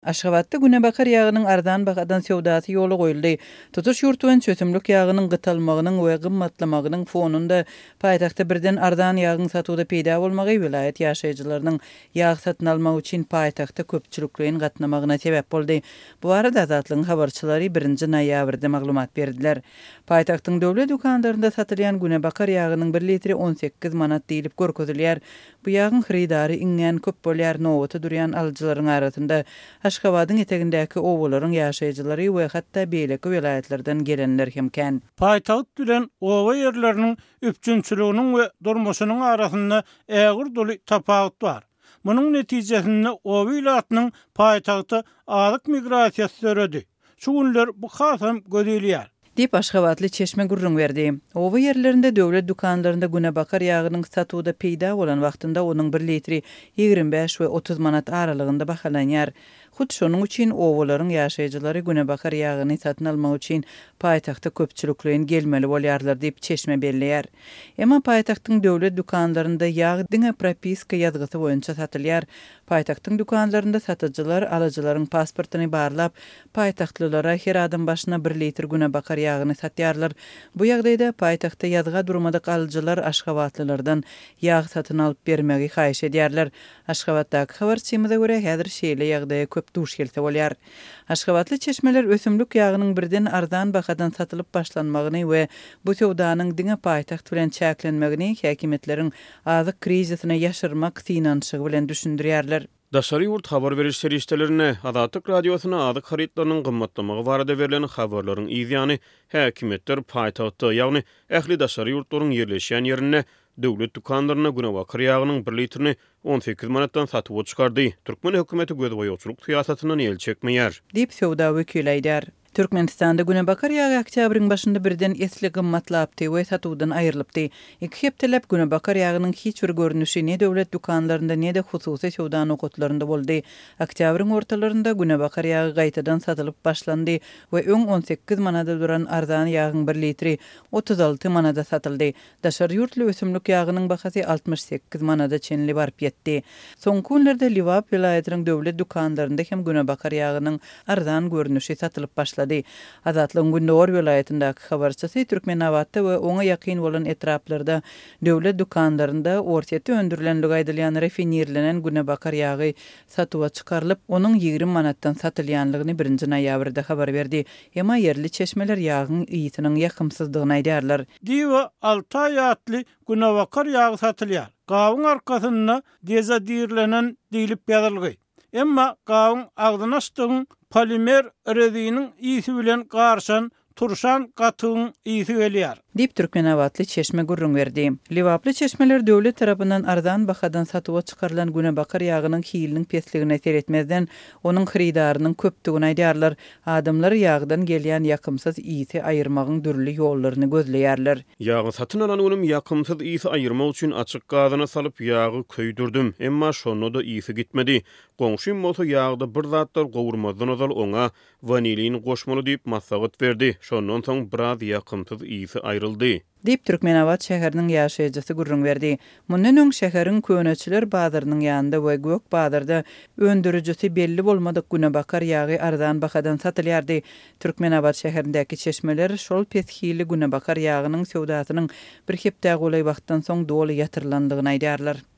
Aşgabatda Günebakar ýağının ardan bagadan sewdasy ýoly goýuldy. Tutuş ýurtun çösümlük ýağının gytalmagynyň we gymmatlamagynyň fonunda paýtagtda birden ardan ýağın satuda peýda bolmagy vilayet ýaşaýjylarynyň ýağ satyn almak üçin paýtagtda köpçüliklerin gatnamagyna sebäp boldy. Bu arada Azatlygyň habarçylary 1-nji noýabrda maglumat berdiler. Paýtagtyň döwlet dukanlarynda satylýan Günebakar ýağynyň 1 litri 18 manat diýilip görkezilýär. Bu ýağın xaridary iňňen köp bolýar nowata durýan alyjylaryň arasynda Aşgabatyň etegindäki owalaryň ýaşaýjylary we hatda beýleki vilayetlerden gelenler hem kän. Paýtagyt bilen owa ýerleriniň üpçünçiliginiň we durmuşynyň arasynda ägir doly tapagyt bar. Munyň netijesinde owa ýerleriň paýtagty azyk migrasiýasy söredi. Şu günler bu hasam gözelýär. Dip Aşgabatly Çeşme gurrun berdi. Owa ýerlerinde döwlet dukanlarynda Günebakar ýağynyň satuda peýda bolan wagtynda onuň 1 litri 25 we 30 manat aralygynda bahalanýar. Hut şonuň üçin owalaryň ýaşaýjylary Günebakar ýağyny satyn almak üçin paýtagta köpçüliklerin gelmeli bolýarlar diýip Çeşme belleýär. Emma paýtagtyň döwlet dukanlarynda ýağ diňe propiska ýazgysy boýunça satylýar. Paýtagtyň dukanlarynda satyjylar alyjylaryň pasportyny barlap, paýtagtlylara her adam başyna 1 litr Günebakar ýağyny satýarlar. Bu ýagdaýda paýtagta ýazga durmadyk alyjylar Aşgabatlylardan ýağ satyn alyp bermegi haýyş edýärler. Aşgabatdaky habarçymyza görä häzir şeýle ýagdaýa köp duş gelse bolýar. Aşgabatly çeşmeler ösümlük ýağynyň birden ardan bakadan satylyp başlanmagyny we bu sewdanyň diňe paýtagt bilen çäklenmegini häkimetleriň azyk krizisyna ýaşyrmak synanşygy bilen düşündirýärler. Daşary ýurt habar beriş serişdelerine Azatlyk radiosyna azyk haritlarynyň gymmatlamagy barada berilen habarlaryň ýygyny häkimetler paýtagtda, ýagny ähli daşary ýurtlaryň ýerleşýän ýerine döwlet dukanlaryna Günebakar ýağynyň 1 litrini 18 manatdan satyp çykardy. Türkmen hökümeti gözboýçylyk syýasatynyň el çekmeýär. Dip sewda wekili aýdar. Türkmenistanda Günebakar ýagy oktýabryň başynda birden esli gymmatlapdy we satuwdan aýrylypdy. Iki hepdelep Günebakar ýagynyň hiç bir görnüşi ne döwlet dukanlarynda ne de hususy sewda nokatlarynda boldy. Oktýabryň ortalarynda Günebakar ýagy gaýtadan satylyp başlandy we öň 18 manada duran ardan ýağyň 1 litri 36 manada satyldy. Daşary ýurtly ösümlük ýagynyň bahasy 68 manada çenli barp ýetdi. Soňky günlerde Liwap vilayatynyň döwlet dukanlarynda hem Günebakar ýagynyň ardan görnüşi satylyp başlandy. Azatlygyň Günnowar vilayatyndaky habarçysy Türkmenawatda we oňa ýakyn bolan etraplarda döwlet dukanlarynda ortaýa öndürilenligi aýdylýan rafinerlenen Günebakar ýagy satywa çykarylyp, onuň 20 manatdan satylýanlygyny 1-nji noýabrda habar berdi. Emma ýerli çeşmeler ýagyň iýitiniň ýakymsyzdygyny aýdarlar. Diwa 6 aýatly Günebakar ýagy satylýar. Gawyň arkasynda dezadirlenen diýilip ýazylgy. Emma gawyň agdyny açdygyň polimer reziniň ýygy bilen garşan turşan gatyň ýygy gelýär. Dip Türkmenawatly Çeşme gurrun berdi. Liwaply çeşmeler döwlet tarapyndan ardan bakadan satywa çykarylan Günebakar ýagynyň hiýliniň pesligine seretmezden onuň xaridarynyň köpdigini aýdarlar. Adamlar ýagdan gelýän ýakymsyz ýygy aýyrmagyň dürli ýollaryny gözleýärler. Ýagy satyn alan önüm ýakymsyz ýygy aýyrmak üçin açyk gazyna salyp ýagy köýdürdüm. Emma şonu da ýygy gitmedi. Goňşym bolsa ýagda bir zatlar gowurmazdan ozal oňa vanilin goşmaly diýip maslahat berdi. Şondan soň biraz ýakymsyz ýygy aýryldy. Dip Türkmenawat şäheriniň ýaşaýjysy gurrun berdi. Mundan öň şäheriň köneçiler bazarynyň ýanynda we Gök bazarda öndürüjüsi belli bolmadyk Günebakar ýagy ardan bakadan satylýardy. Türkmenawat şäherindäki çeşmeler şol peshiýli Günebakar ýagynyň sewdasynyň bir hepde goly wagtdan soň doly ýatyrlandygyny aýdarlar.